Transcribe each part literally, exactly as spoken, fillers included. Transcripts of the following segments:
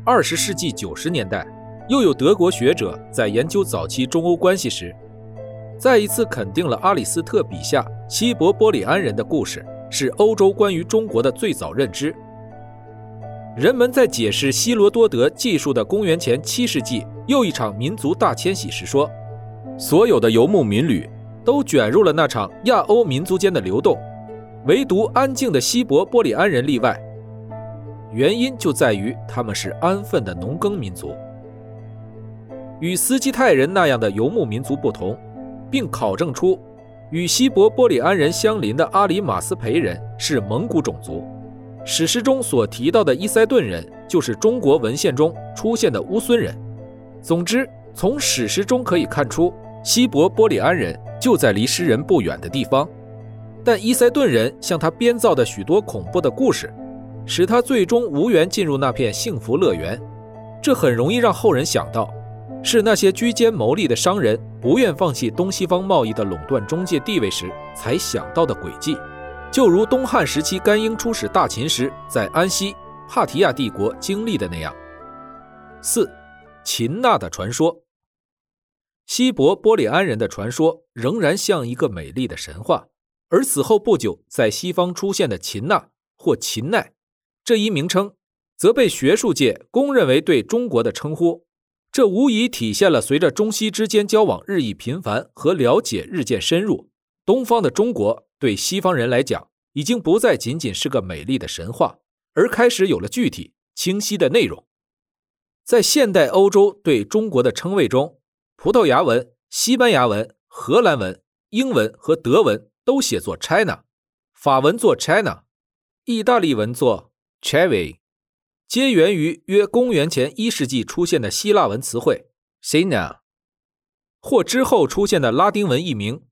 二十世纪九十年代，又有德国学者在研究早期中欧关系时，再一次肯定了阿里斯特笔下希伯波里安人的故事是欧洲关于中国的最早认知。人们在解释希罗多德记述的公元前七世纪又一场民族大迁徙时说，所有的游牧民旅都卷入了那场亚欧民族间的流动，唯独安静的希伯波里安人例外。原因就在于他们是安分的农耕民族，与斯基泰人那样的游牧民族不同，并考证出与希伯波里安人相邻的阿里马斯培人是蒙古种族。史诗中所提到的伊塞顿人就是中国文献中出现的乌孙人。总之，从史实中可以看出，希伯波里安人就在离诗人不远的地方，但伊塞顿人向他编造的许多恐怖的故事，使他最终无缘进入那片幸福乐园。这很容易让后人想到，是那些居间牟利的商人不愿放弃东西方贸易的垄断中介地位时才想到的诡计，就如东汉时期甘英出使大秦时在安西、帕提亚帝国经历的那样。四、秦娜的传说。希伯波里安人的传说仍然像一个美丽的神话，而此后不久在西方出现的秦娜或秦奈这一名称，则被学术界公认为对中国的称呼。这无疑体现了随着中西之间交往日益频繁和了解日渐深入，东方的中国对西方人来讲已经不再仅仅是个美丽的神话，而开始有了具体清晰的内容。在现代欧洲对中国的称谓中，葡萄牙文、西班牙文、荷兰文、英文和德文都写作 China， 法文作 China， 意大利文作 Chevi， 皆源于约公元前一世纪出现的希腊文词汇 Sina， 或之后出现的拉丁文译名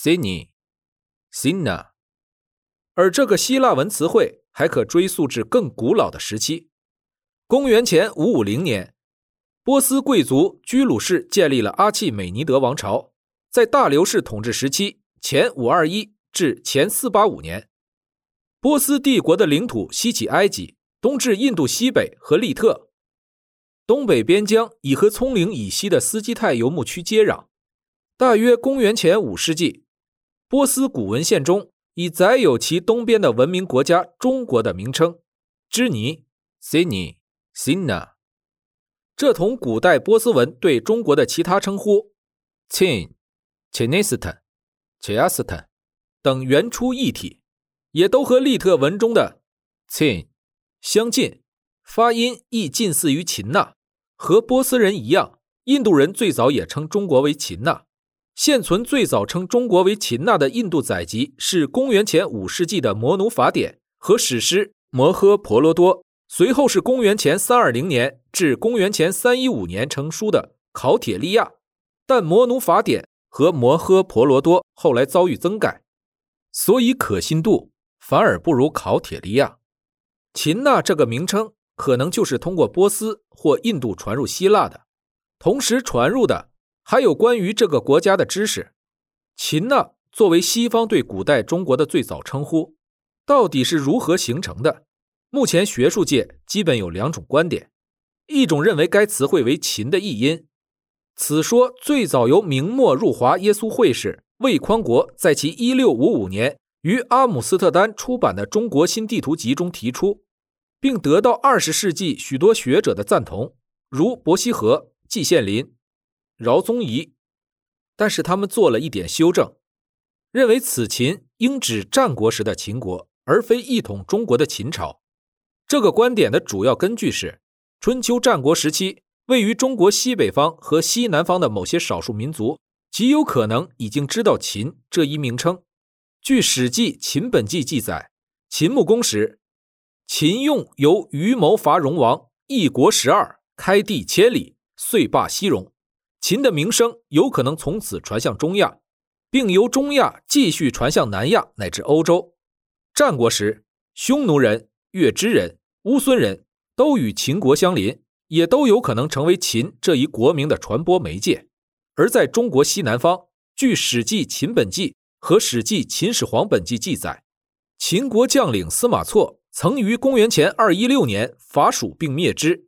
Sini、Sina。 而这个希腊文词汇还可追溯至更古老的时期。公元前五五零年，波斯贵族居鲁士建立了阿契美尼德王朝，在大流士统治时期前五二一至前四八五年，波斯帝国的领土西起埃及，东至印度西北和利特，东北边疆已和葱岭以西的斯基泰游牧区接壤。大约公元前五世纪，波斯古文献中已载有其东边的文明国家中国的名称支尼 Sini、Sina， 这同古代波斯文对中国的其他称呼 Chin、Chinistan、Chiastan 等原出一体，也都和利特文中的 Chin 相近，发音亦近似于秦娜。和波斯人一样，印度人最早也称中国为秦娜。现存最早称中国为秦娜的印度载籍是公元前五世纪的摩奴法典和史诗摩诃婆罗多，随后是公元前三二零年至公元前三一五年成书的考铁利亚，但摩奴法典和摩诃婆罗多后来遭遇增改，所以可信度反而不如考铁利亚。秦娜这个名称可能就是通过波斯或印度传入希腊的，同时传入的还有关于这个国家的知识。秦娜作为西方对古代中国的最早称呼，到底是如何形成的？目前学术界基本有两种观点，一种认为该词汇为秦的译音，此说最早由明末入华耶稣会士魏匡国在其一六五五年于阿姆斯特丹出版的《中国新地图集》中提出，并得到二十世纪许多学者的赞同，如伯希和、季羡林、饶宗颐，但是他们做了一点修正，认为此秦应指战国时的秦国，而非一统中国的秦朝。这个观点的主要根据是春秋战国时期位于中国西北方和西南方的某些少数民族极有可能已经知道秦这一名称。据史记秦本纪记载，秦穆公时，秦用由于谋伐戎王，一国十二，开地千里，遂罢西戎。秦的名声有可能从此传向中亚，并由中亚继续传向南亚乃至欧洲。战国时，匈奴人、月支人、乌孙人都与秦国相邻，也都有可能成为秦这一国名的传播媒介。而在中国西南方，据史记秦本纪和史记秦始皇本纪记载，秦国将领司马错曾于公元前二一六年伐蜀并灭之，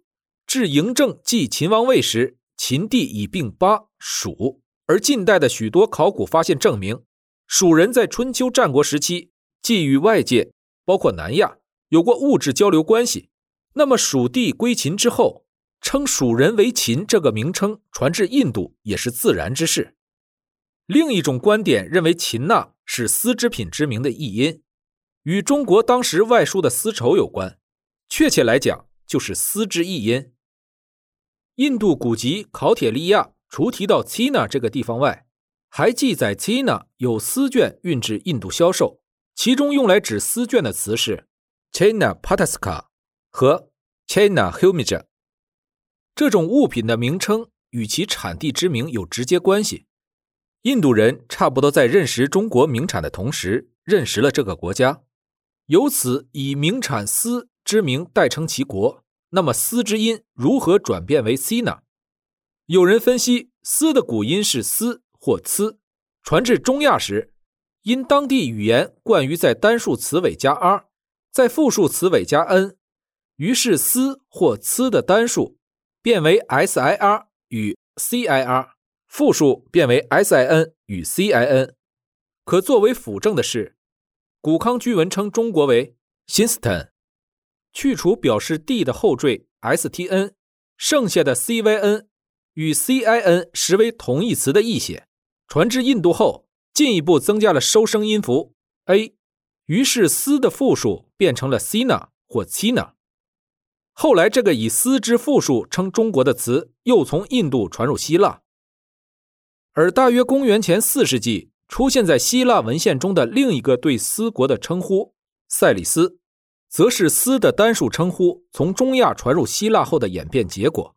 至嬴政继秦王位时，秦地已并巴、蜀，而近代的许多考古发现证明，蜀人在春秋战国时期既与外界，包括南亚，有过物质交流关系。那么蜀地归秦之后，称蜀人为秦这个名称传至印度也是自然之事。另一种观点认为秦纳是丝织品之名的译音，与中国当时外输的丝绸有关，确切来讲就是丝之译音。印度古籍考铁利亚除提到 China 这个地方外，还记载 China 有丝绢运至印度销售，其中用来指丝绢的词是 China Pataska 和 China Humija。 这种物品的名称与其产地之名有直接关系。印度人差不多在认识中国名产的同时认识了这个国家，由此以名产丝之名代称其国。那么丝之音如何转变为 Sina？ 有人分析，丝的古音是丝或呲，传至中亚时，因当地语言惯于在单数词尾加 r， 在复数词尾加 n， 于是丝或呲的单数变为 sir 与 cir， 复数变为 sin 与 cin。 可作为辅证的是，古康居文称中国为 Shinstan， 去除表示 d 的后缀 stn， 剩下的 cyn 与 cin 实为同义词的译写，传至印度后进一步增加了收声音符 a， 于是丝的复数变成了 sina 或 china。 后来这个以丝之复数称中国的词又从印度传入希腊。而大约公元前四世纪出现在希腊文献中的另一个对丝国的称呼塞里斯，则是丝的单数称呼从中亚传入希腊后的演变结果。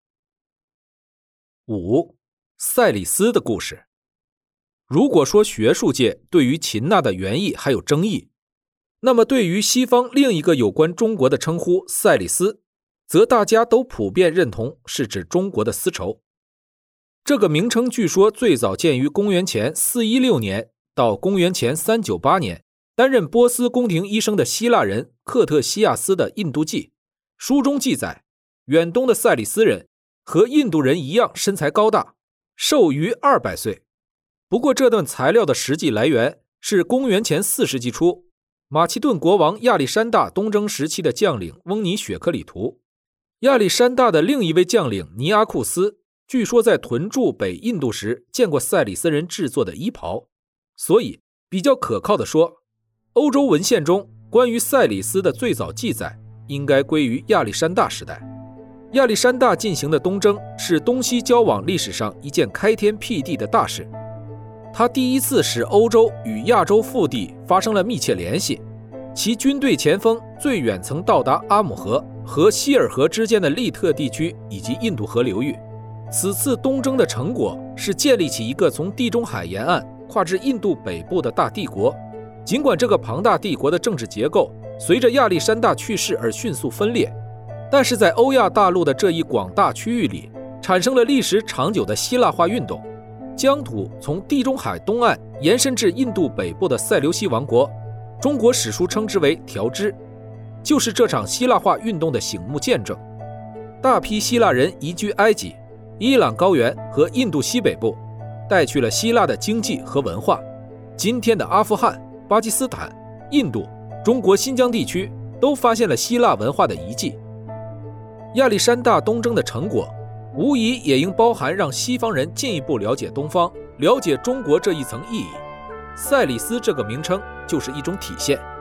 五、塞里斯的故事。如果说学术界对于秦纳的原意还有争议，那么对于西方另一个有关中国的称呼塞里斯，则大家都普遍认同是指中国的丝绸。这个名称据说最早见于公元前四一六年到公元前三九八年，担任波斯宫廷医生的希腊人克特西亚斯的《印度记》书中记载，远东的塞里斯人和印度人一样身材高大，寿逾二百岁。不过这段材料的实际来源是公元前四世纪初，马其顿国王亚历山大东征时期的将领翁尼雪克里图。亚历山大的另一位将领尼阿库斯据说在屯驻北印度时见过塞里斯人制作的衣袍，所以比较可靠地说，欧洲文献中关于塞里斯的最早记载应该归于亚历山大时代。亚历山大进行的东征是东西交往历史上一件开天辟地的大事，他第一次使欧洲与亚洲腹地发生了密切联系，其军队前锋最远曾到达阿姆河和希尔河之间的利特地区以及印度河流域。此次东征的成果是建立起一个从地中海沿岸跨至印度北部的大帝国。尽管这个庞大帝国的政治结构随着亚历山大去世而迅速分裂，但是在欧亚大陆的这一广大区域里产生了历史长久的希腊化运动，疆土从地中海东岸延伸至印度北部的塞琉西王国，中国史书称之为条支，就是这场希腊化运动的醒目见证。大批希腊人移居埃及、伊朗高原和印度西北部，带去了希腊的经济和文化。今天的阿富汗、巴基斯坦、印度、中国新疆地区都发现了希腊文化的遗迹。亚历山大东征的成果无疑也应包含让西方人进一步了解东方、了解中国这一层意义。塞里斯这个名称就是一种体现。